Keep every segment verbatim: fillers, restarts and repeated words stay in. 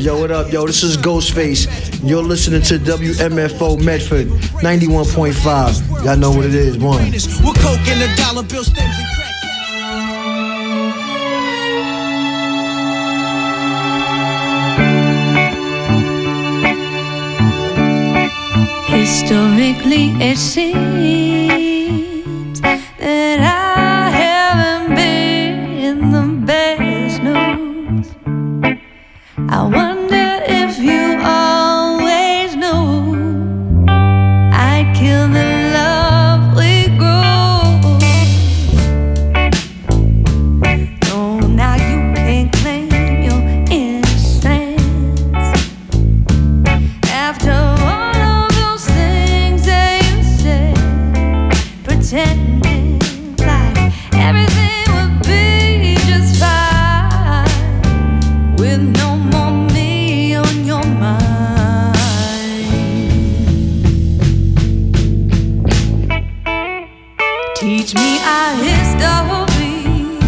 Yo, what up, yo? This is Ghostface. You're listening to W M F O Medford, ninety-one point five. Y'all know what it is, one. With coke and the dollar bill stems and crack. Historically, it seems that I haven't been the best news. I wonder if you always knew I'd kill the love we grew. No, now you can't claim your innocence after all of those things that you said, pretending like everything would be just fine with no more me on your mind. Teach me our history,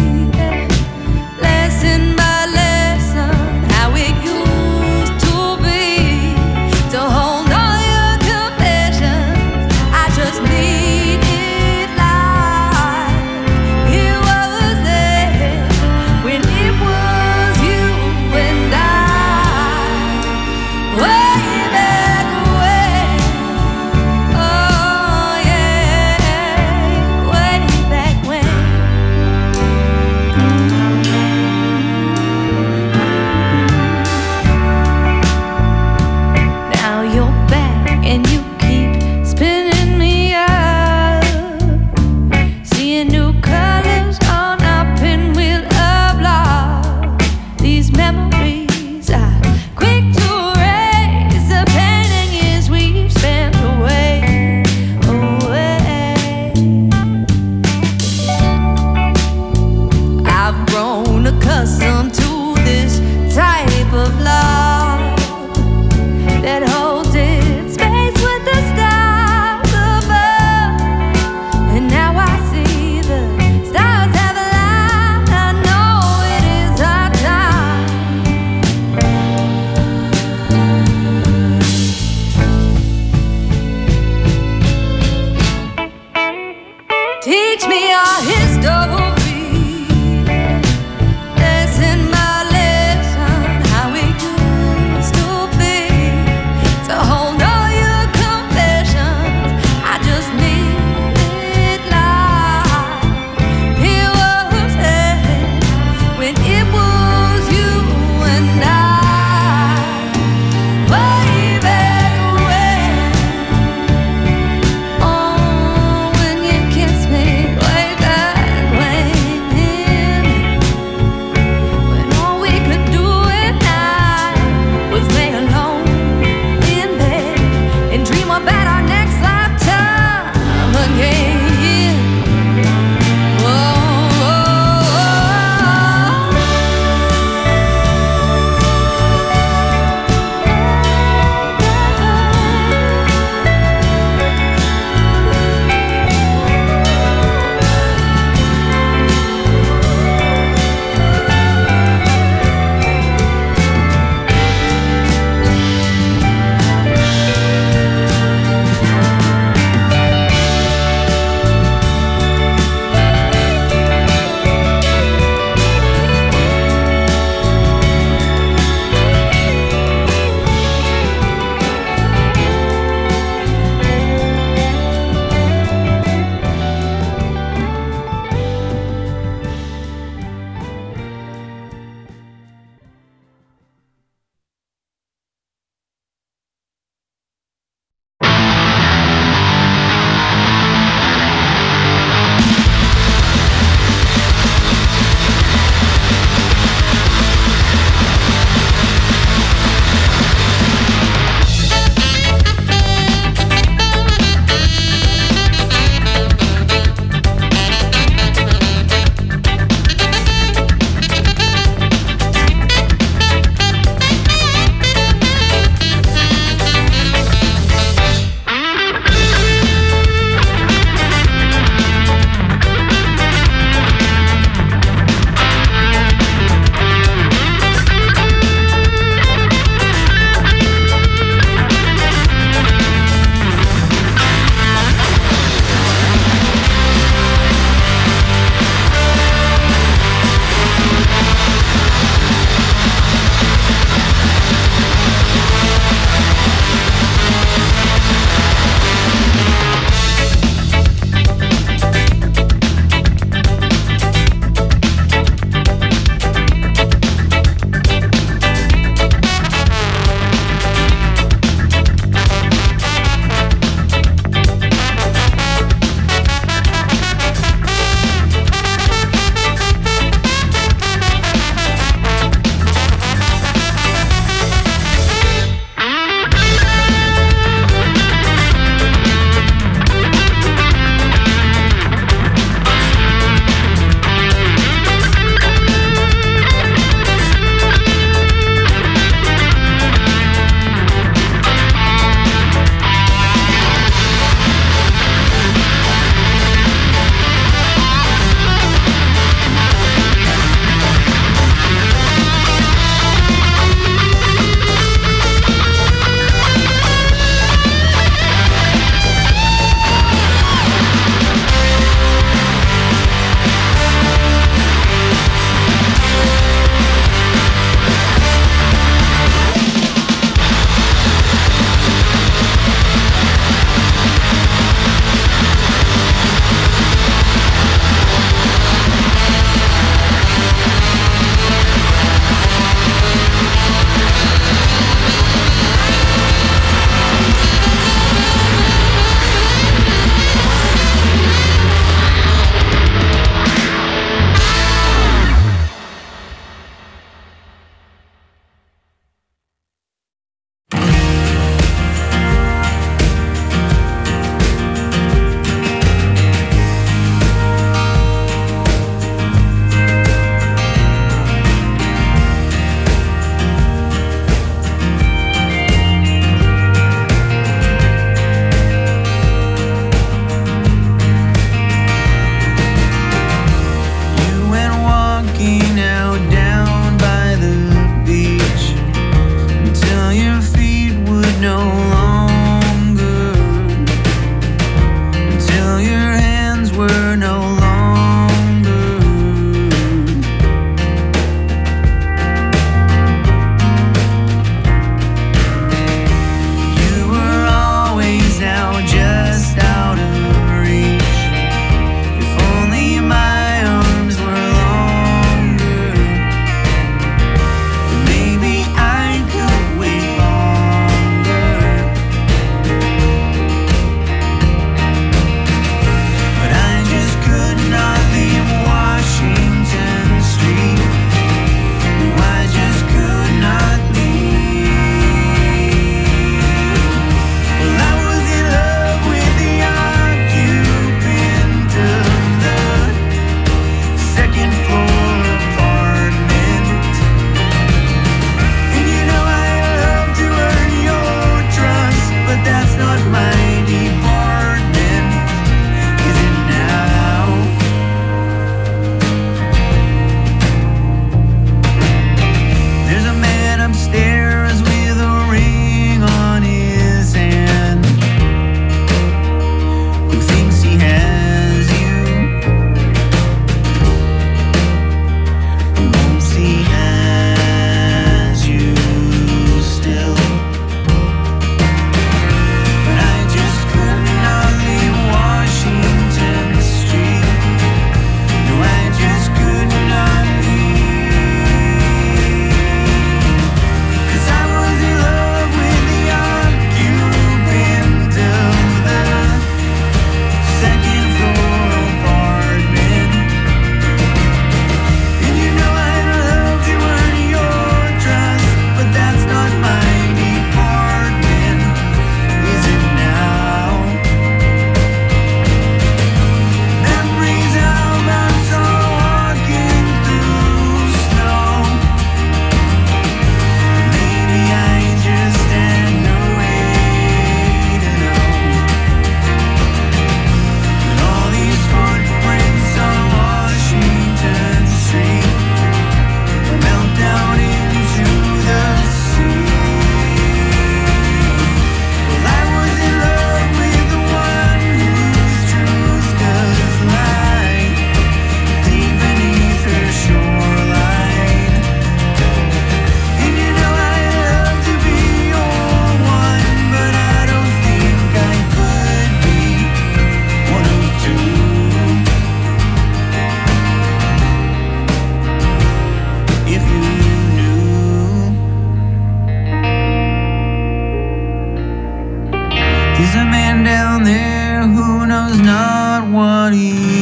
lesson by lesson, how it used to be. To hold all your confessions, I just need it like it was there when it was you and I, way back when. Oh yeah, way back when. Now you're back and you keep spinning me up, seeing new colors on our pinwheel of love. These memories are quick to erase the pain and years we've spent away, away. I've grown accustomed to this type of love that holds its space with the stars above. And now I see the stars have aligned. I know it is our time. Teach me our history, lesson by lesson, how we used to be. To hold all your confessions, I just need it like it was there when it was you and I, way back when. Oh, when you kissed me, way back when.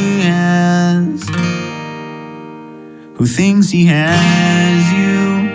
he has, who thinks he has you.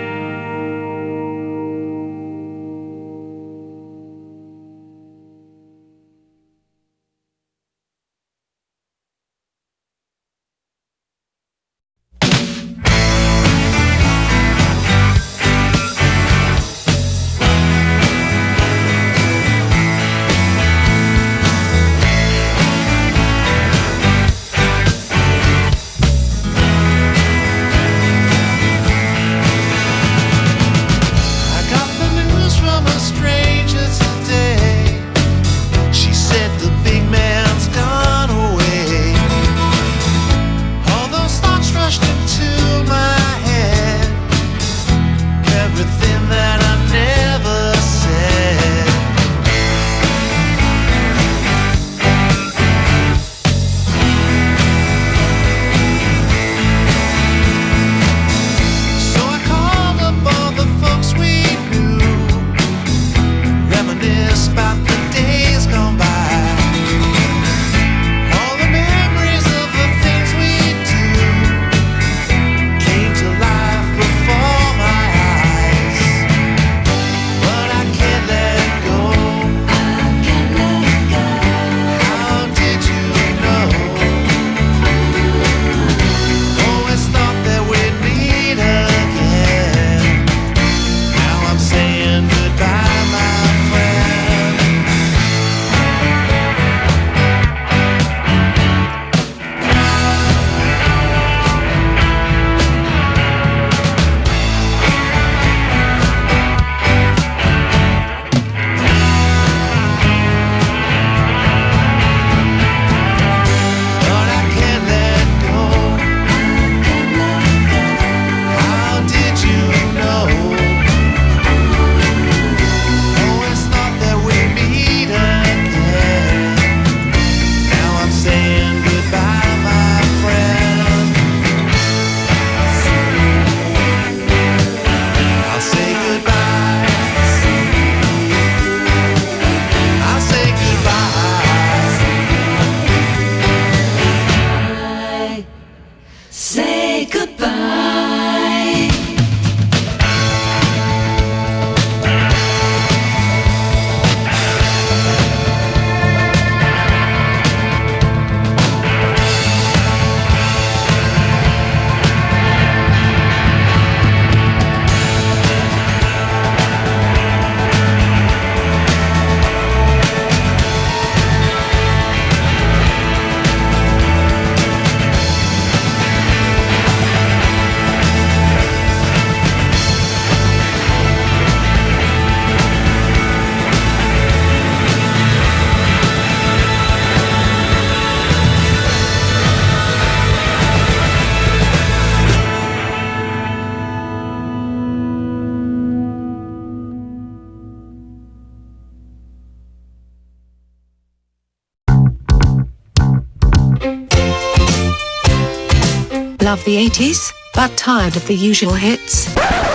Love the eighties, but tired of the usual hits?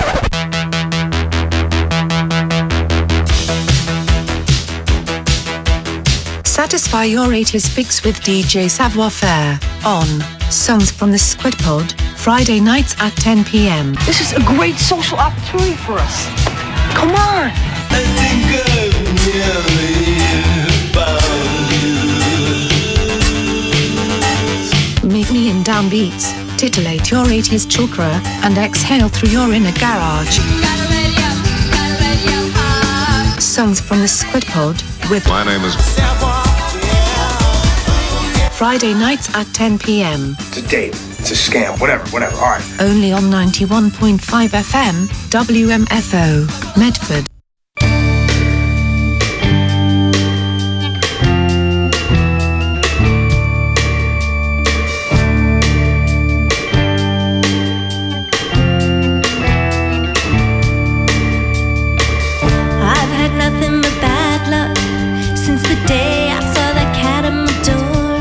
Satisfy your eighties fix with D J Savoir Faire on Songs from the Squid Pod, Friday nights at ten p m. This is a great social opportunity for us. Come on! I think I've nearly found you. Meet me in downbeats, titillate your eighties chakra, and exhale through your inner garage. Songs from the Squid Pod with My name is Friday nights at ten p m. It's a date. It's a scam. Whatever, whatever. All right. Only on ninety-one point five F M, W M F O, Medford. I've had nothing but bad luck since the day I saw that cat at my door.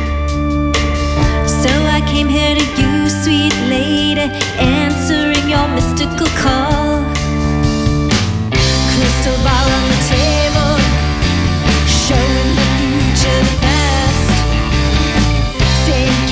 So I came here to you, sweet lady, answering your mystical call. Crystal ball on the table, showing the future the past, saying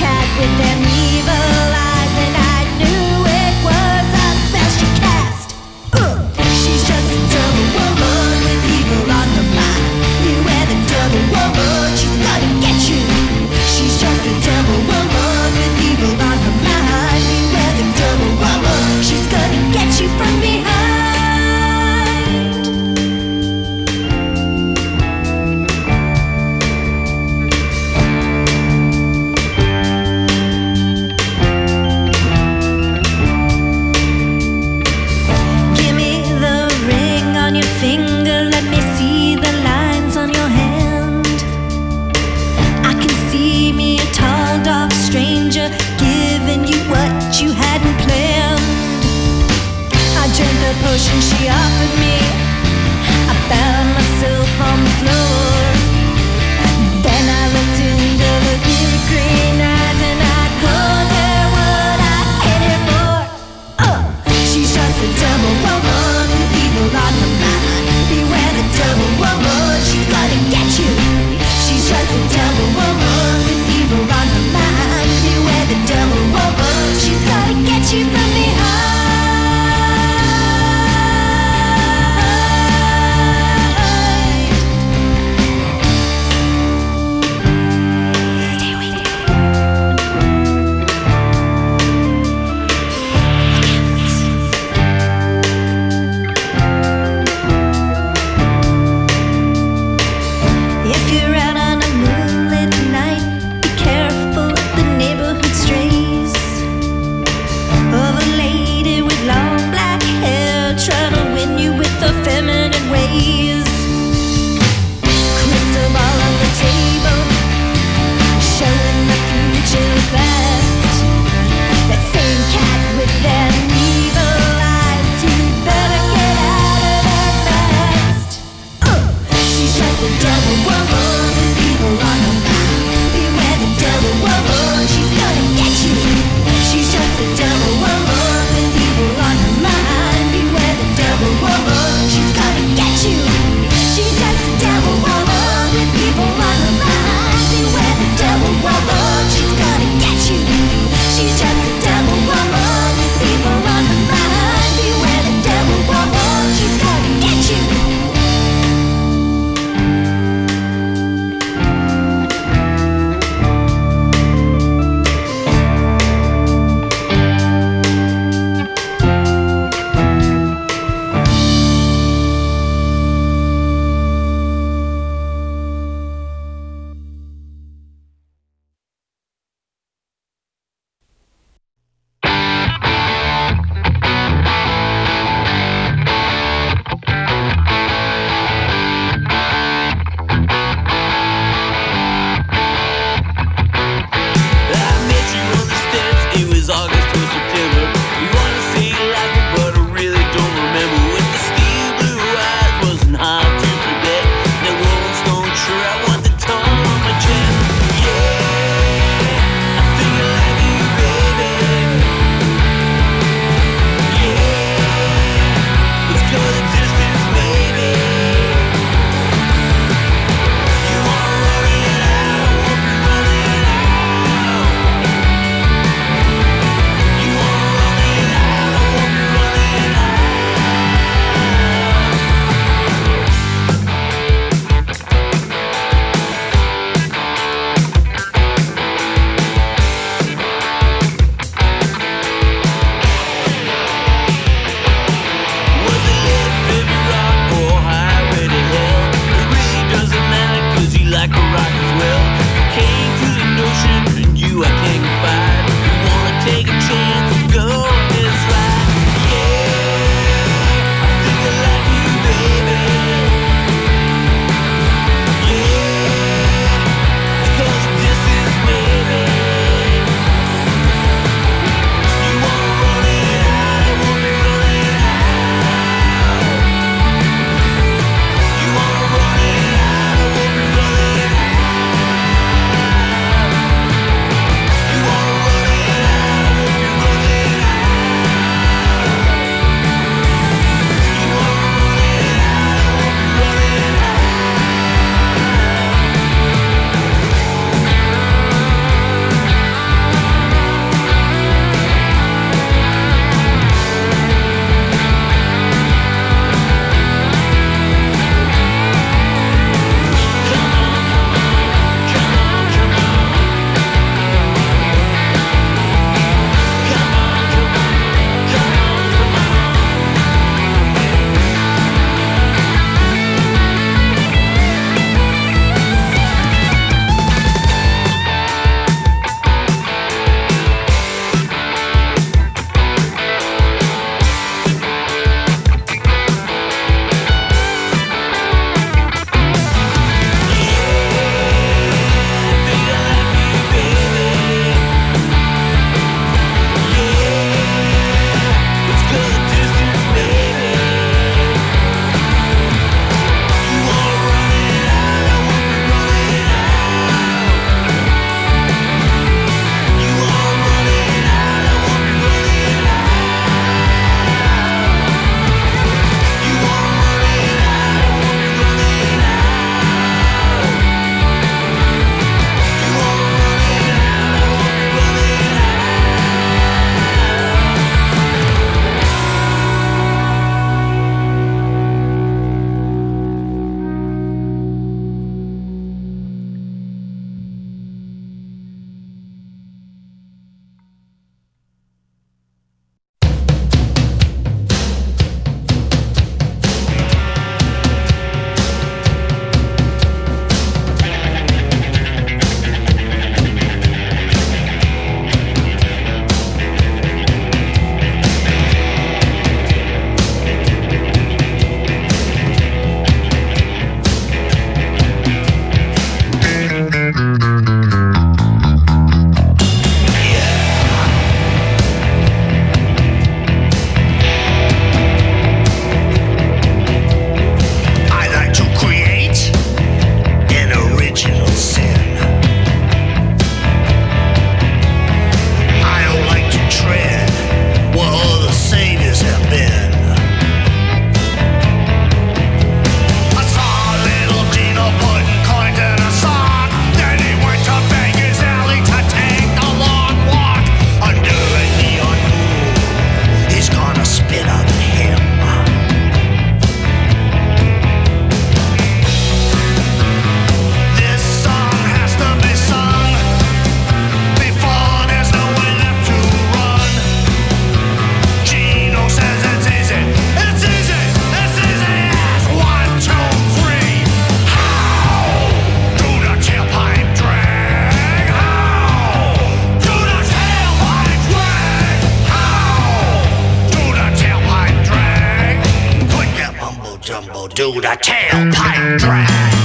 do the tailpipe drag.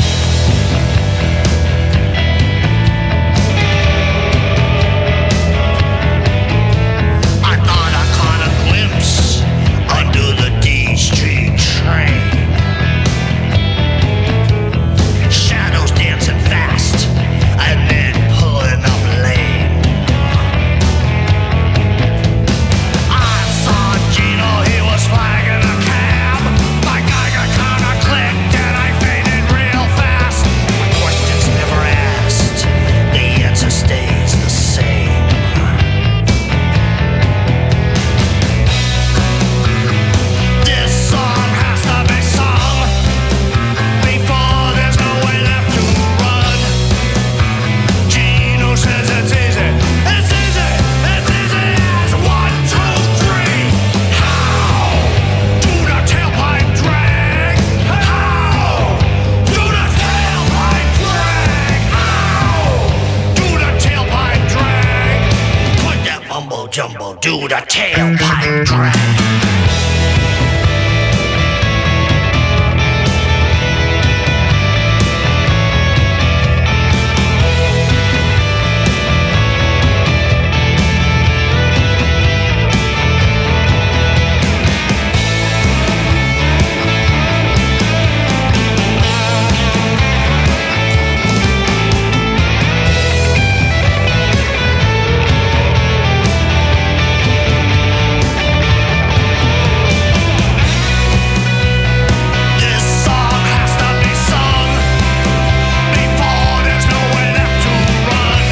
I thought I caught a glimpse under the D Street train. Shadows dancing fast and then pulling up lane. I saw Gino, he was flagging a cab. My Geiger counter clicked and I faded real fast. My questions never asked, the answer stays the same. This song has to be sung before there's no way left to run. Gino says it's easy, it's easy, it's easy as one, two, three. How do the tailpipe drag? How do the tailpipe drag? How do the tailpipe drag? Put that mumbo jumbo, do the tailpipe drag. This song has to be sung before there's no way left to run.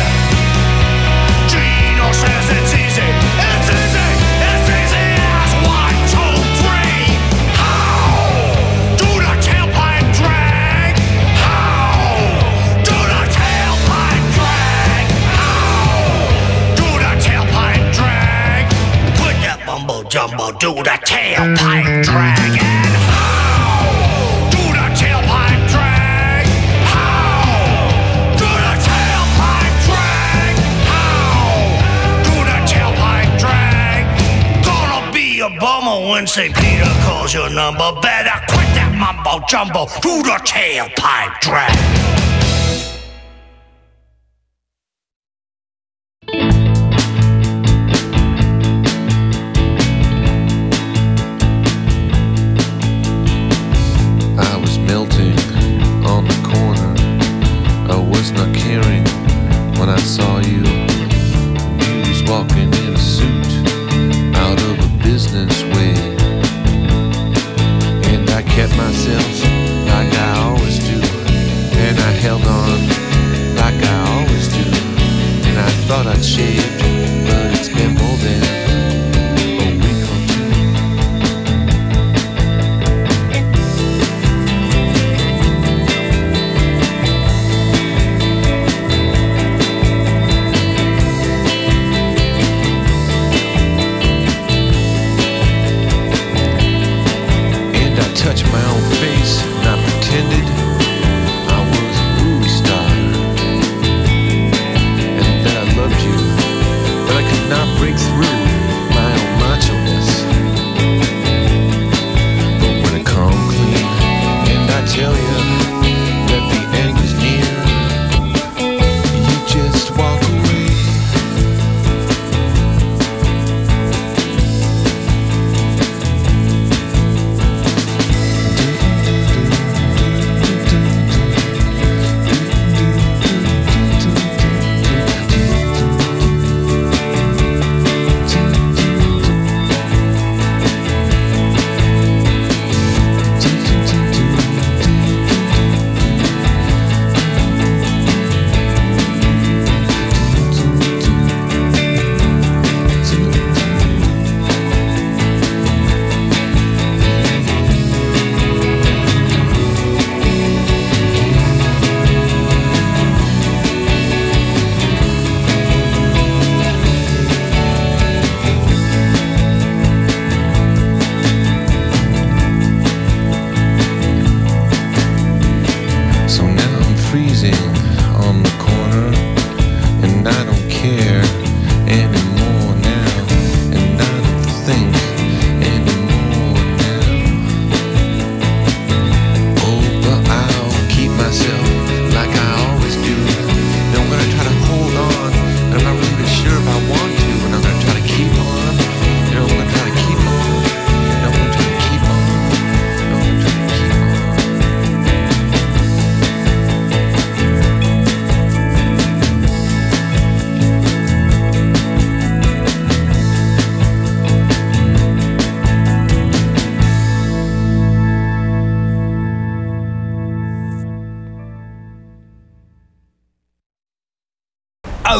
Gino says it's easy, it's easy, it's easy as one, two, three. How do the tailpipe drag? How do the tailpipe drag? How do the tailpipe drag? Put that mumbo jumbo, do the tailpipe drag. And how do the tailpipe drag? How do the tailpipe drag? How do the tailpipe drag? Gonna be a bummer when Saint Peter calls your number. Better quit that mumbo jumbo, do the tailpipe drag. I was melting on the corner. I was not caring when I saw you. You was walking in a suit out of a business way. And I kept myself like I always do. And I held on like I always do. And I thought I'd shaved, but it's been more than a week or two. And I touched my own face and I pretended I was a movie star and that I loved you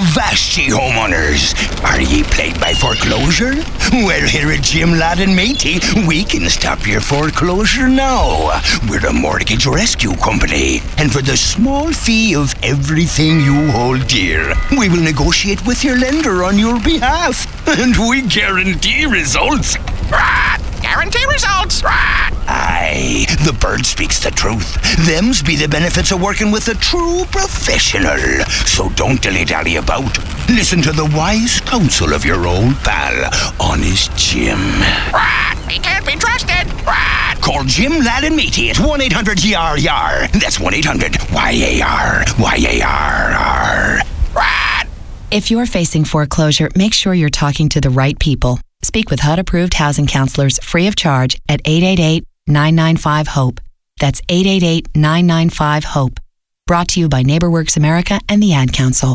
Vashti homeowners, are ye plagued by foreclosure? Well, here at Jim Ladd and Matey, we can stop your foreclosure now. We're a mortgage rescue company, and for the small fee of everything you hold dear, we will negotiate with your lender on your behalf, and we guarantee results. Guarantee results. Aye, the bird speaks the truth. Them's be the benefits of working with a true professional. So don't dilly-dally about. Listen to the wise counsel of your old pal, Honest Jim. He can't be trusted. Call Jim Ladd and Matey at one eight hundred Y A R Y A R. That's one eight hundred Y A R Y A R R. If you're facing foreclosure, make sure you're talking to the right people. Speak with H U D-approved housing counselors free of charge at eight eight eight, nine nine five, HOPE. That's eight eight eight, nine nine five, HOPE. Brought to you by NeighborWorks America and the Ad Council.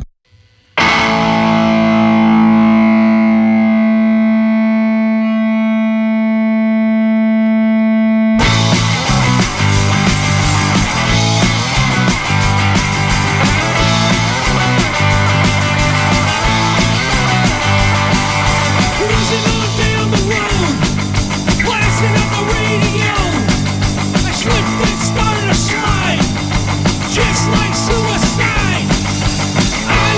Just like suicide, I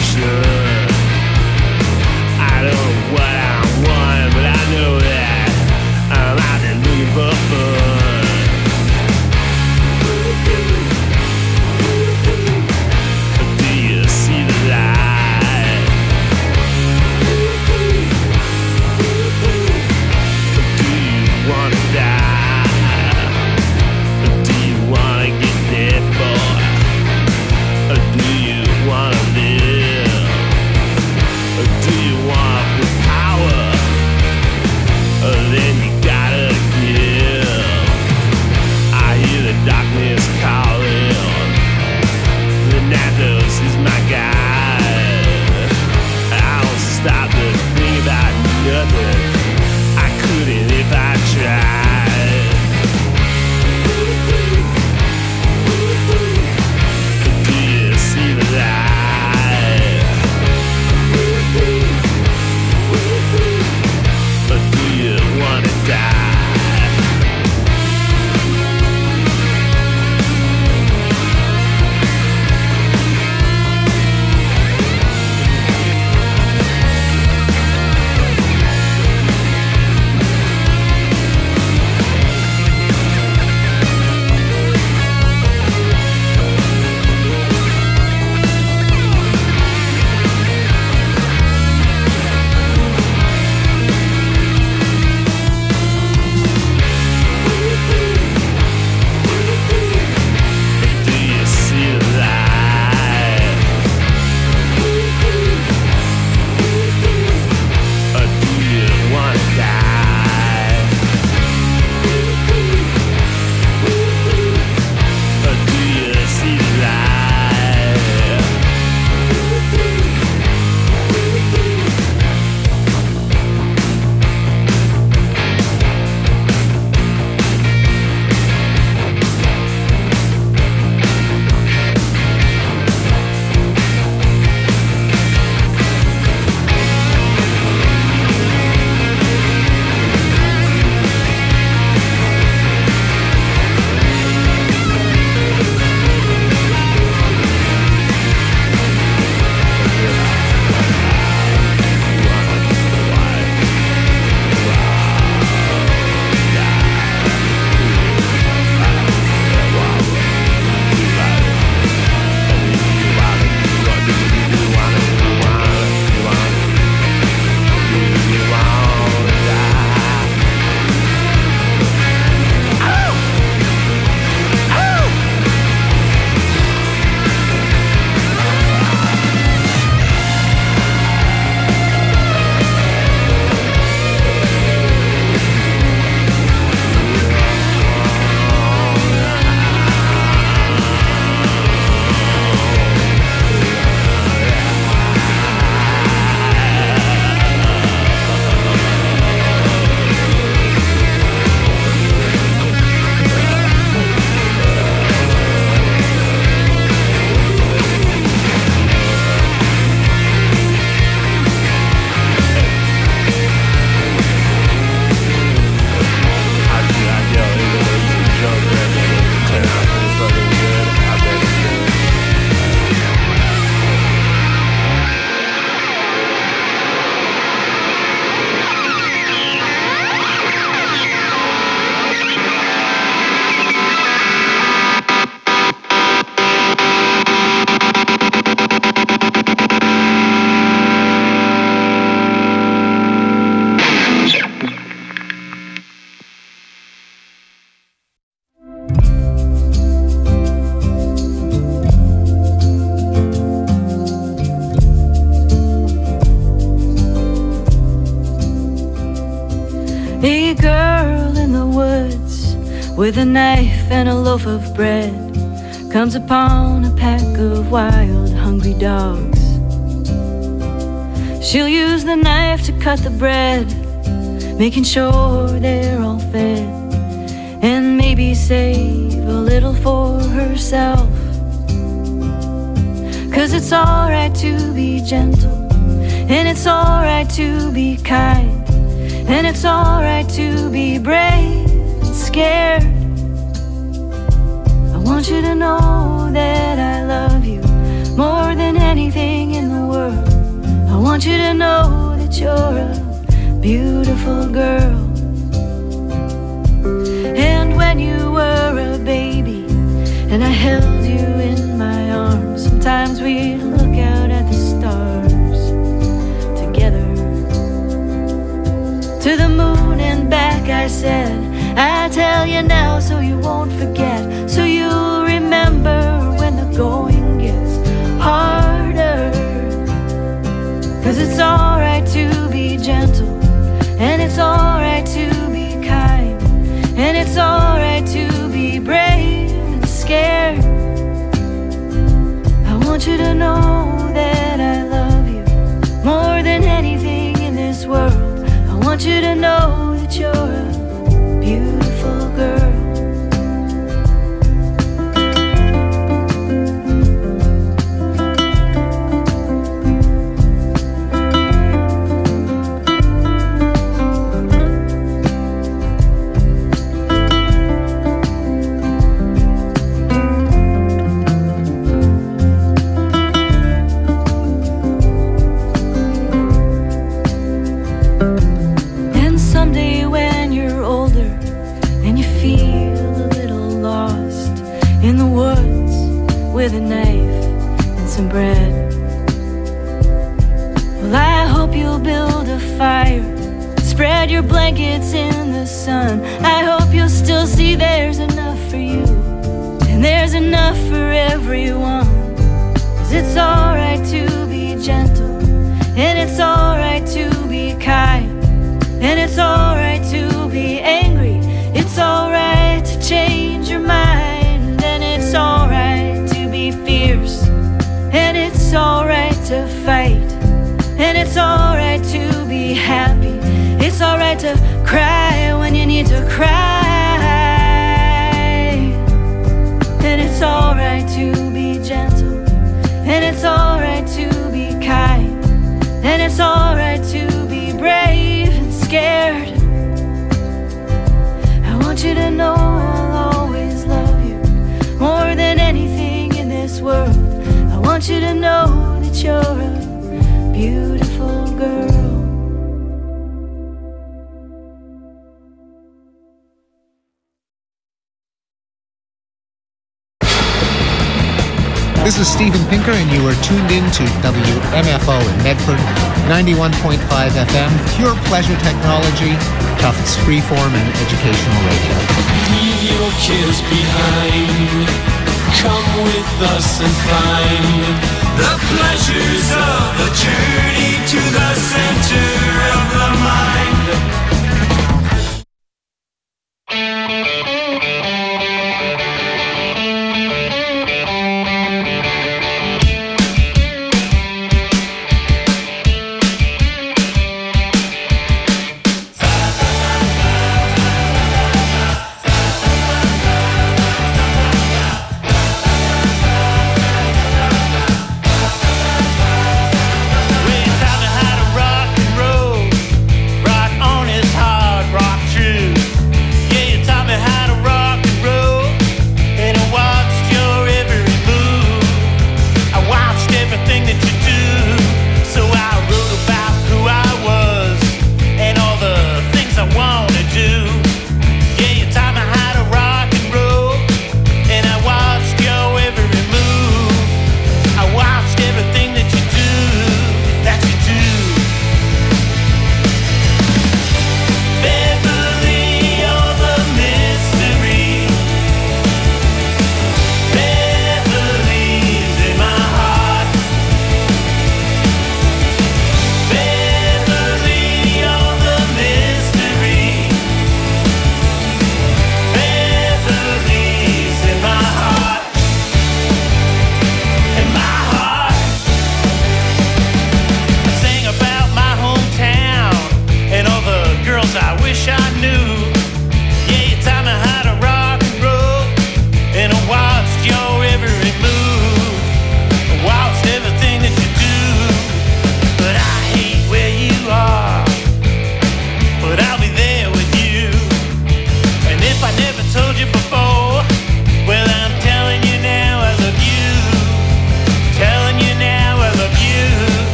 A girl in the woods with a knife and a loaf of bread comes upon a pack of wild, hungry dogs. She'll use the knife to cut the bread, making sure they're all fed, and maybe save a little for herself. 'Cause it's alright to be gentle, and it's alright to be kind, and it's alright to be brave and scared. I want you to know that I love you more than anything in the world. want you to know that you're a beautiful girl. And when you were a baby and I held you in my arms, sometimes we'd look out at the stars together. To the moon and back I said, I tell you now so you won't forget, so you'll remember when the going gets harder. Cause it's alright to be gentle, and it's alright to be kind, and it's alright to be brave and scared. I want you to know that I love you more than anything in this world. I want you to know that you're a beautiful girl. With a knife and some bread. Well, I hope you'll build a fire, spread your blankets in the sun. I hope you'll still see there's enough for you, and there's enough for everyone. Cause it's alright to be gentle, and it's alright to be kind, and it's alright to be angry. It's alright to change your mind, and it's alright fierce, and it's alright to fight, and it's alright to be happy. It's alright to cry when you need to cry, and it's alright to be gentle, and it's alright to be kind, and it's alright to be brave and scared. I want you to know I'll always love you more than anything in this world. I want you to know that you're a beautiful girl. This is Steven Pinker, and you are tuned in to W M F O in Medford, ninety-one point five F M, pure pleasure technology, Tufts freeform and educational radio. Leave your kids behind. Come with us and find the pleasures of a journey to the center of the mind.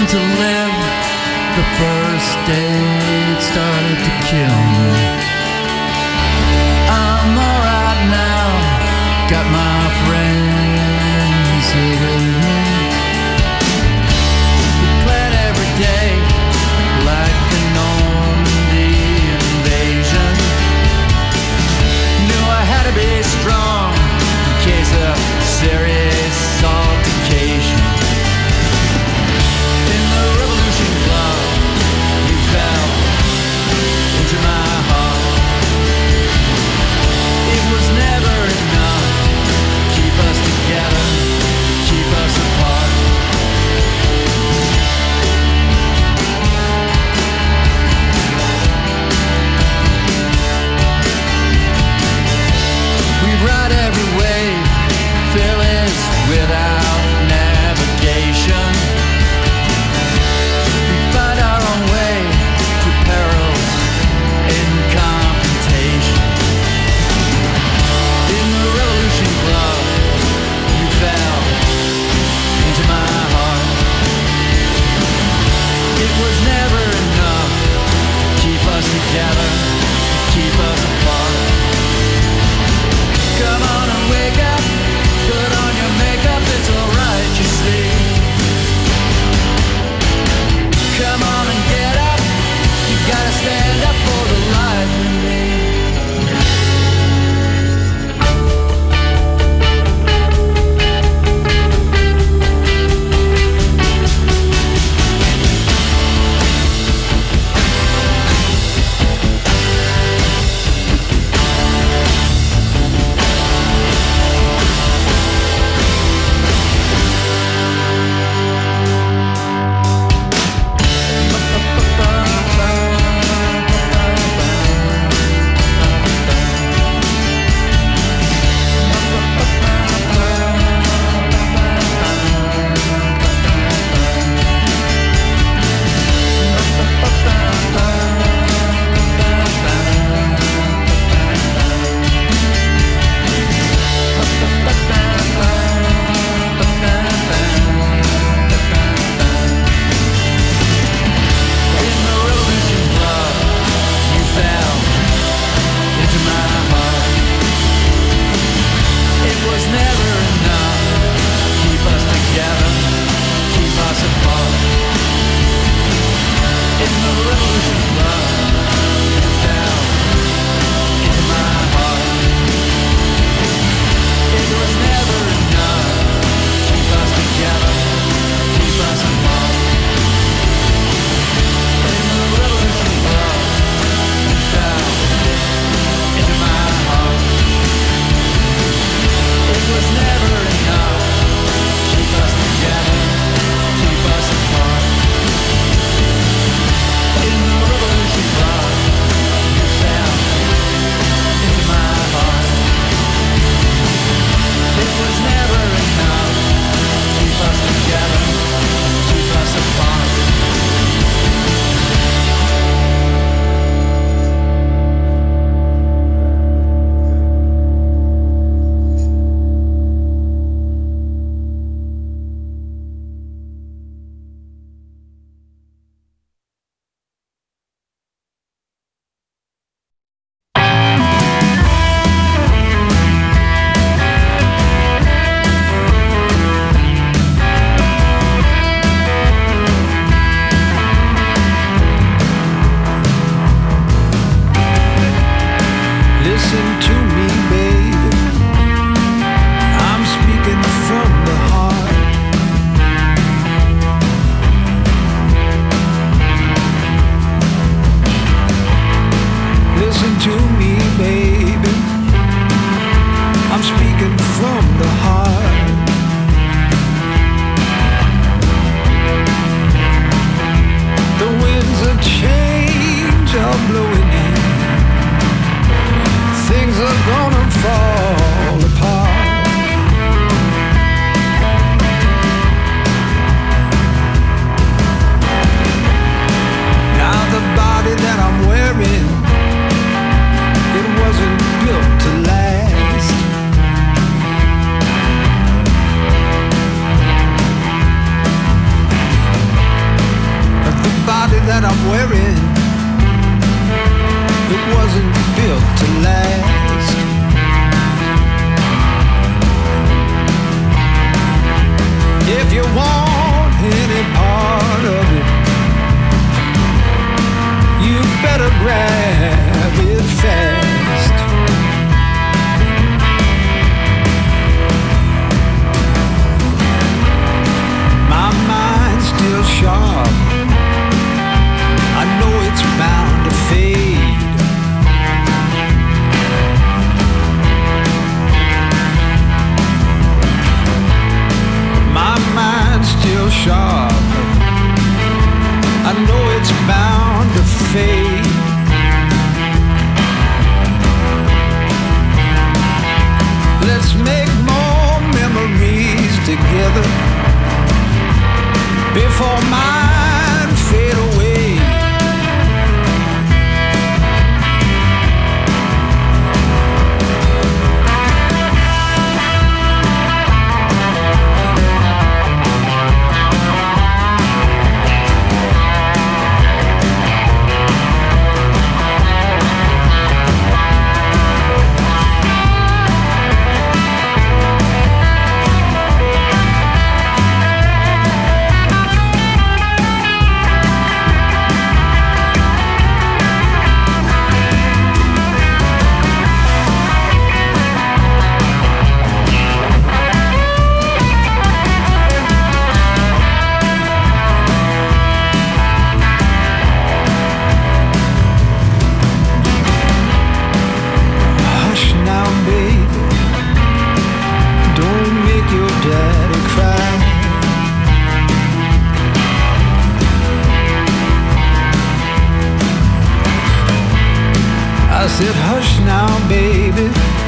to live. The first day it started to kill me. I'm alright now, got my friends here with me. We played every day like the Normandy invasion. Knew I had to be strong in case of serious altercation. In the Revolution Club, you fell into my heart. that I'm wearing, it wasn't built to last. If you want any part of it, you better grab it fast. My mind's still sharp, I know it's bound to fade. My mind's still sharp, I know it's bound to fade. Let's make more memories together before mine fade away. I said, hush now, baby.